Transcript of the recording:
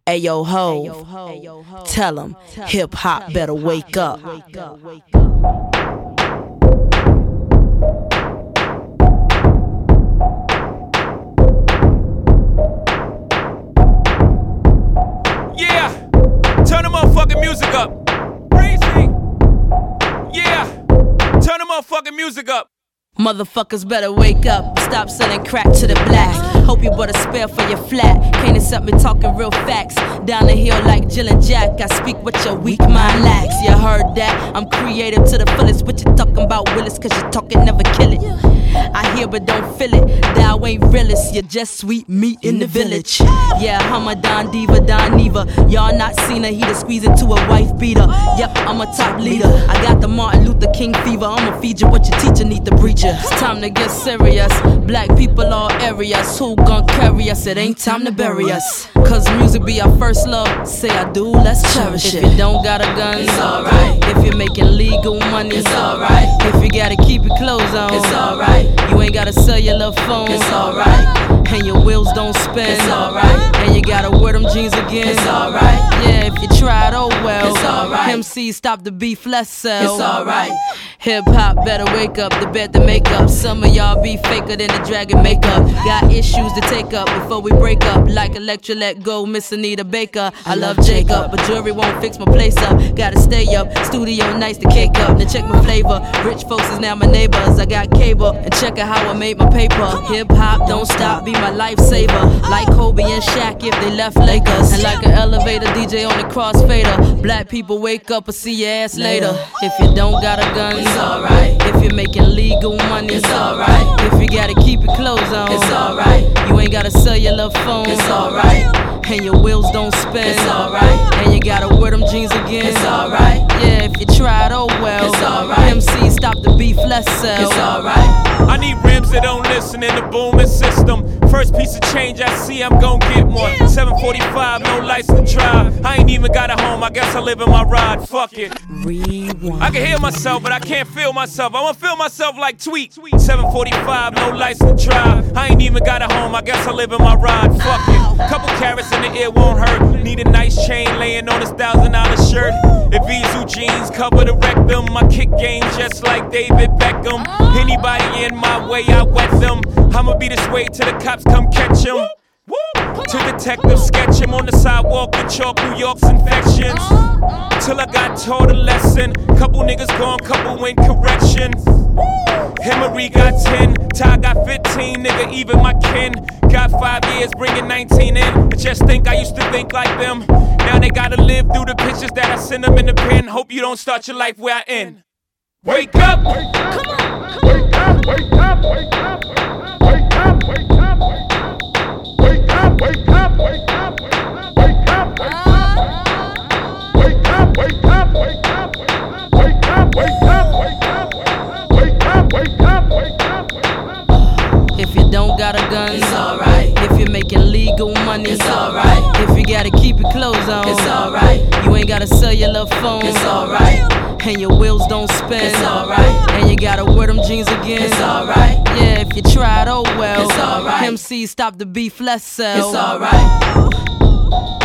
Ayo ho, tell 'em hip hop better wake up. Yeah, turn the motherfucking music up. Breezy. Yeah, turn the motherfucking music up. Motherfuckers better wake up, stop selling crack to the blacks. Hope you bought a spare for your flat. Can't accept me talking real facts. Down the hill like Jill and Jack, I speak what your weak mind lacks. You heard that? I'm creative to the fullest. What you talking about, Willis? Cause you talking never kill it. I hear but don't feel it. Thou ain't realist, you're just sweet meat in the village. Yeah, I'm a Don Diva, Don Neva. Y'all not seen her, he to squeeze into a wife beater. Yep, I'm a top leader. I got the Martin Luther King fever. I'ma feed you what your teacher need to preach you. It's time to get serious. Black people all areas. Who gon' carry us? It ain't time to bury us. Cause music be our first love. Say I do, let's cherish it. If you don't got a gun, it's alright. If you're making legal money, it's alright. If you gotta keep your clothes on, it's alright. You ain't got a cellular phone, it's alright. And your wheels don't spin, it's alright. And you gotta wear them jeans again, it's alright. Yeah, if you tried, oh well, it's alright. MC, stop the beef, let's sell, it's alright. Hip hop better wake up, the bed to make up. Some of y'all be faker than the dragon makeup. Got issues to take up before we break up. Like Electra let go, Miss Anita Baker. I love Jacob, but jewelry won't fix my place up. Gotta stay up, studio nights to cake up. Now check my flavor, rich folks is now my neighbors. I got cable, and check out how I made my paper. Hip hop don't stop, be my lifesaver. Like Kobe and Shaq if they left Lakers. And like an elevator DJ on the crossfader. Black people wake up or see your ass later. If you don't got a gun, it's alright. If you're making legal money, it's alright. If you gotta keep your clothes on, it's alright. You ain't gotta sell your love phone, it's alright. And your wheels don't spin, it's alright. And you gotta wear them jeans again, it's alright. Yeah, if you tried, oh well, it's alright. MC, stop the beef, let's sell, it's alright. I need rims that don't listen in the booming system. First piece of change I see, I'm gon' get one. 745, no license to drive. I ain't even got a home, I guess I live in my ride. Fuck it. Rewind. I can hear myself, but I can't feel myself. I wanna feel myself like Tweet. 745, no license to drive. I ain't even got a home, I guess I live in my ride. Fuck it. Couple carrots in the ear won't hurt. Need a nice chain laying on this $1,000 shirt. If Izu jeans cover the rectum, my kick game just like David Beckham. Anybody in my way, I wet them. I'ma be this way till the cops come catch him. To detectives sketch him on the sidewalk with chalk, New York's infections. Till I got taught a lesson. Couple niggas gone, couple in correction. Emery got 10, Ty got 15, nigga, even my kin. Got 5 years, bringing 19 in. I just think I used to think like them. Now they gotta live through the pictures that I send them in the pen. Hope you don't start your life where I end. Wake up! Wake up! Come on! Wake up! Wake up! Wake up! Wake up! Wake up! Wake up! Wake up! Wake up! Wake up! Wake up! Wake up! Wake up! Wake up! Wake up! Wake up! Wake up! Wake up! Wake up! If you don't got a gun, it's alright. If you're making legal money, it's alright. If you gotta keep your clothes on, it's alright. You ain't gotta sell your love phone, it's alright. And your wheels don't spin, it's alright. And you gotta wear them jeans again, it's alright. Yeah, if you tried, oh well, it's alright. MC, stop the beef, let's sell, it's alright.